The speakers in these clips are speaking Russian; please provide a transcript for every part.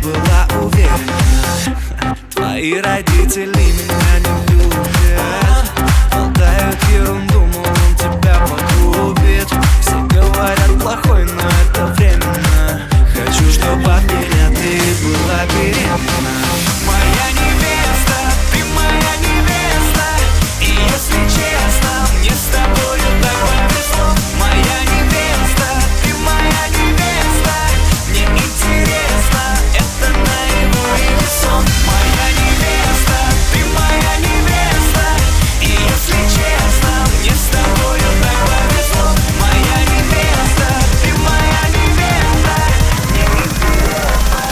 была уверена. Твои родители меня не любят, болтают ерунду, мол, он тебя погубит. Все говорят плохой, но это временно. Хочу, чтобы от меня ты была беременна. Моя невеста, ты моя невеста. И если честно, мне с тобою так повезло. Моя невеста, ты моя невеста. Мне интересно, это наяву или сон. Моя невеста, ты моя невеста. И если честно, мне с тобою так повезло. Моя невеста, ты моя невеста. Мне интересно.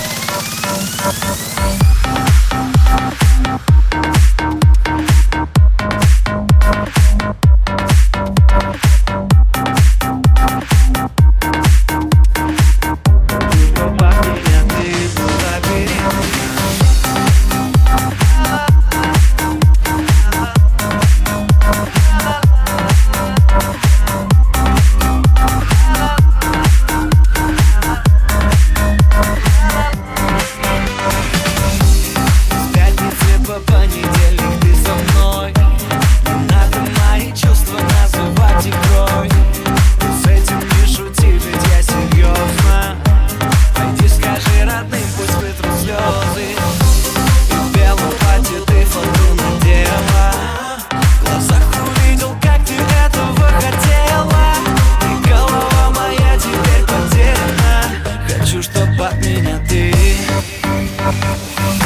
Понедельник ты со мной. Не надо мои чувства называть игрой. Ты с этим не шути, ведь я серьезно. Пойди скажи родным, пусть вытрут слезы. И в белом платье ты фату надела. В глазах увидел, как ты этого хотела. И голова моя теперь потеряна. Хочу, чтоб от меня ты